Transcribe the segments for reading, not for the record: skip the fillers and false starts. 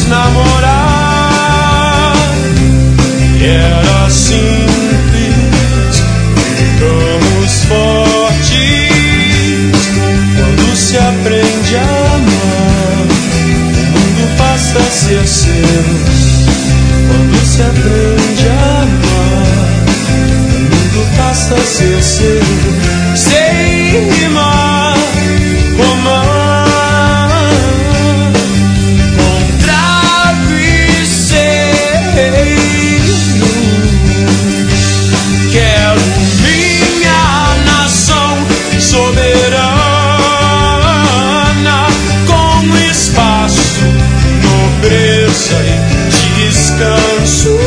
nos namorar. Era simples, ficamos fortes. Quando se aprende a amar, o mundo passa a ser seu. Quando se aprende a amar, o mundo passa a ser seu. Sem rimar, romar com travesseiro. Quero minha nação soberana, com espaço, nobreza e descanso.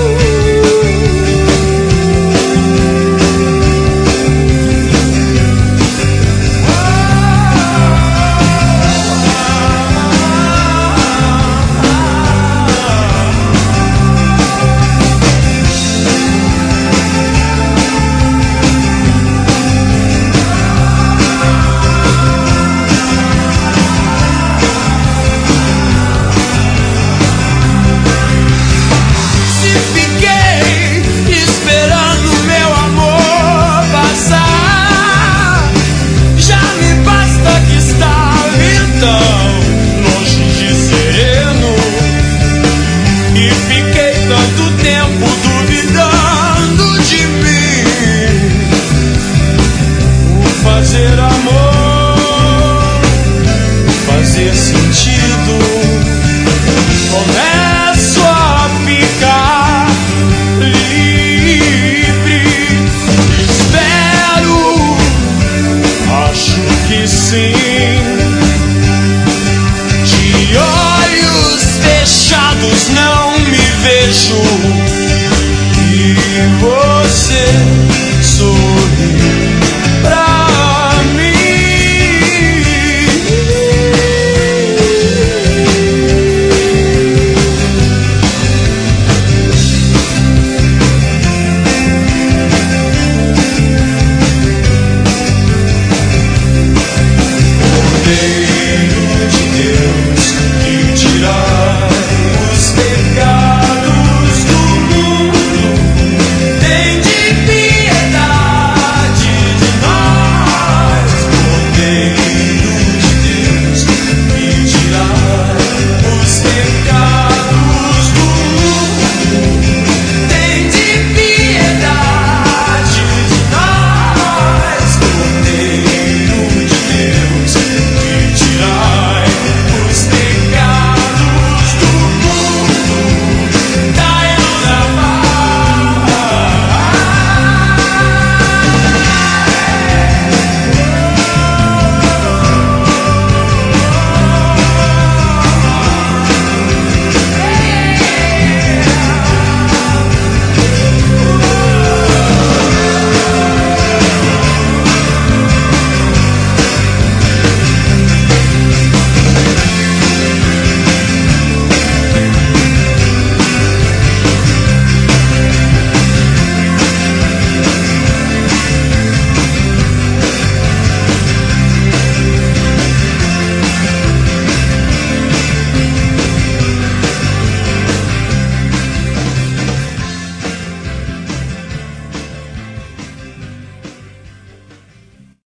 Fazer amor, fazer sentido. Começo a ficar livre. Espero, acho que sim. De olhos fechados não